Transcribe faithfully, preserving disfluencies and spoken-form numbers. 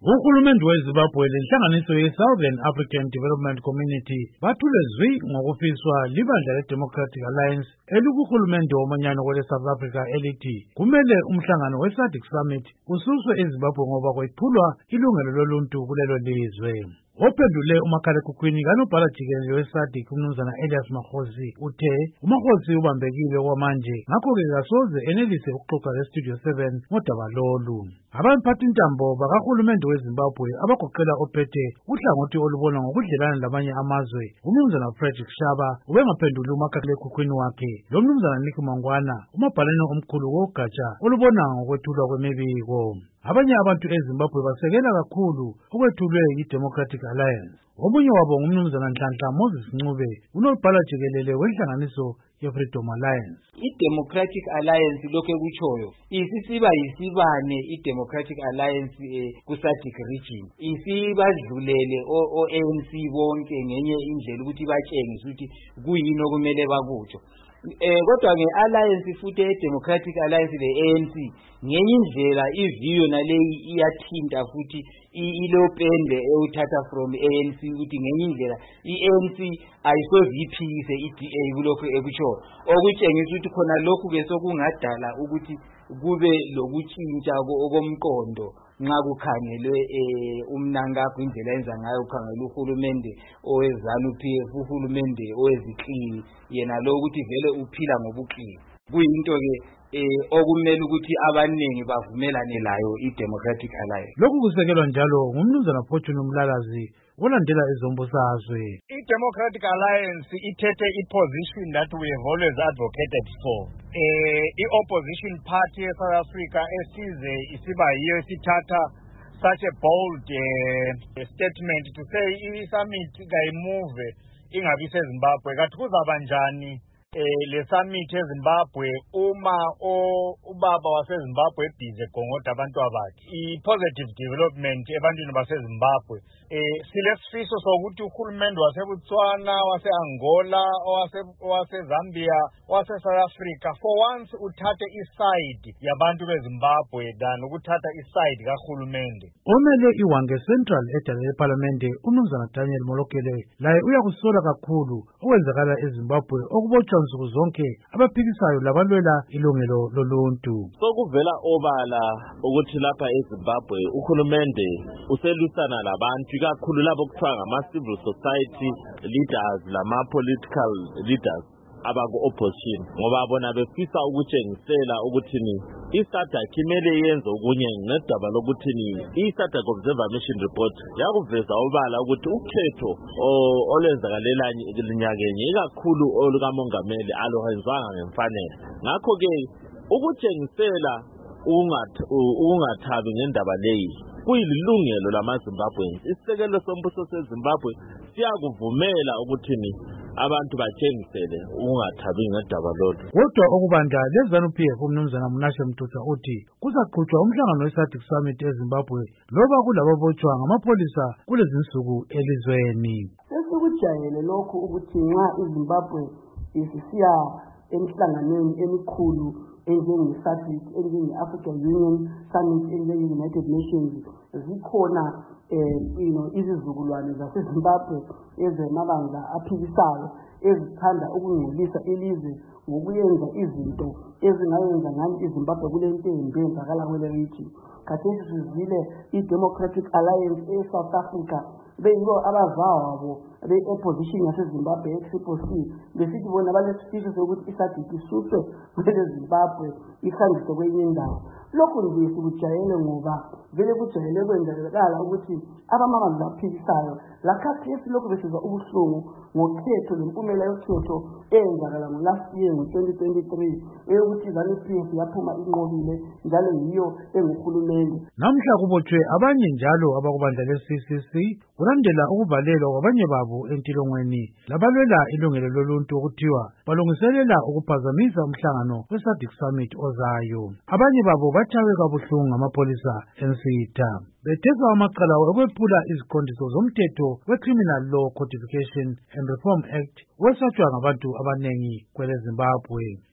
Uhulumende weZimbabwe lenhlanganiso ye-Southern African Development Community bathule zwi ngokufiswa libandla le-Democratic Alliance elikuhulumende womanyano kwele-South Africa elithi kumele umhlangano we-SADC Summit ususwe eZimbabwe ngoba kwephulwa ilungelo loluntu kulelo lizwe. Ophendule umakhalekhukhwini kanobhala jikelele we-SADC umnumzana Elias Makhosi uthe uMakhosi ubambekile kwamanje ngakho-ke kasoze enelise ukuxoxa le-Studio seven ngodaba lolu. Abamphathintambo bakahulumende weZimbabwe abagoqela ophethe uhlangothi olubona ngokudlelana lamanye amazwe umnumzana Frederick Shaba ubengaphenduli umakhalekhukhwini wakhe lo mnumzana Nick Mangwana umabhalane omkhulu wogatsha olubona ngokwethulwa kwemibiko. Abanye abantu eZimbabwe basekela kakhulu ukwethulwe yi-Democratic Alliance. Omunye wabo ngumnumzana Nhlanhla Moses Ncube unobhala jikelele wenhlanganiso ye-Freedom Alliance. I-Democratic Alliance lokho ekutshoyo isisiba yisibane i-Democratic Alliance eh, ku-SADC region isibadlulele o-A N C bonke ngenye indlela ukuthi batshengise ukuthi kuyini okumele bakutsho. Eh kodwa nge-alliance futhi e-Democratic Alliance le-A N C ngenye indlela iviyo naleyi iyathinta futhi ilopende ewuthatha from A N C ukuthi ngenye indlela i-A N C ayisoziphise i-D A kulokho ekutsho okutshengisa ukuthi khona lokhu ke sokungadala ukuthi kube lokutshintsha okomqondo nxa kukhangelwe umnankakho indlela yenza ngayo ukhangela uhulumende oweZANU-P F uhulumende oweziqili yena lo ukuthi vele uphila ngobuqili kuyinto ke eh okumele ukuthi abaningi bavumelane layo i-Democratic Alliance. Lokhu kusekelwa njalo ngumnumzana Fortune Mlalazi olandela izombusazwe. I-Democratic Alliance ithethe i-position that we have always advocated for. Eh i-opposition party eSouth Africa esize isiba yiyo sithatha such a bold uh, statement to say i-summit kayimove ingabi seZimbabwe kathi kuzaba njani eh le summit eZimbabwe uma ubaba waseZimbabwe ebhize gongoda abantu abakhe i-positive development ebantwini baseZimbabwe eh silesifiso sokuthi uhulumende waseBotswana wase-Angola wase-Zambia wase-South Africa for once uthathe iside yabantu beZimbabwe than ukuthatha iside kahulumende. Omele iWange Central edala leParlamente umnumzana Daniel Molokele laye uyakusola kakhulu okwenzakala eZimbabwe okubotshwa nsuku zonke abaphikisayo labalwela ilungelo loluntu. Sokuvela obala ukuthi lapha eZimbabwe uhulumende uselusana labantu kakhulu labo kuthiwa ngama-civil society leaders lama-political leaders abaku-opposition ngoba bona befisa ukutshengisela ukuthi ni i-SADC kumele yenze okunye ngedaba lokuthi ni i-SADC Observer Mission Report yakuveza obala ukuthi ukhetho olwenzakalela nyakenye ikakhulu olukamongameli aluhenzwanga ngemfanelo. Ngakho-ke ukutshengisela ukungathabi ngendaba leyi kuyilungelo lamaZimbabweans. Isisekelo sombuso seZimbabwe siyakuvumela ukuthi ni abantu batshengisele ukungathabi ngendaba lolu. Kodwa okubanda leZANU-P F umnumzana Mnashe Mtuta uthi kuzaqhutshwa umhlangano we-SADC Summit eZimbabwe loba kulababotshwa ngamapholisa kulezi nsuku elizweni. Sesikujayele lokhu ukuthi nxa iZimbabwe isisiya emhlanganweni emikhulu enjenge-SADC enjenge-African Union Summit enjenge-United Nations zikhona eh you know izizukulwane zaseZimbabwe ezemabandla aphikisayo ezithanda ukungcolisa ilizwe ngokuyenza izinto ezingayenza ngani iZimbabwe kulento embi enzakala kwele region. Khathesi sizile i-Democratic Alliance e-South Africa beyibo abazawabo be-opposition yaseZimbabwe e-Triple C besithi bona balesifiso sokuthi i-SADC isuswe kweleZimbabwe ihanjiswe kwenye indawo. Lokhu nje sikujayele ngoba vele kujayele kwenzakala ukuthi abamabandla aphikisayo lakhathesi lokhu besizwa ubuhlungu ngokhetho lempumela yokhetho eyenzakala ngo-last year ngo-twenty twenty-three eyokuthi ZANU-P F yaphuma inqobile njalo yiyo enguhulumende. Namhla kubotshwe abanye njalo abakubandla le-C C C kulandela ukuvalelwa kwabanye babo entilongweni labalwela ilungelo loluntu okuthiwa balungiselela ukuphazamisa umhlangano we-SADC Summit ozayo. Abanye babo bathakwe kabuhlungu ngamapholisa ensitha bethesa amaqala okwephula iziqondiso zomthetho we-Criminal Law Codification and Reform Act wesatshwa ngabantu abanengi kwele Zimbabwe.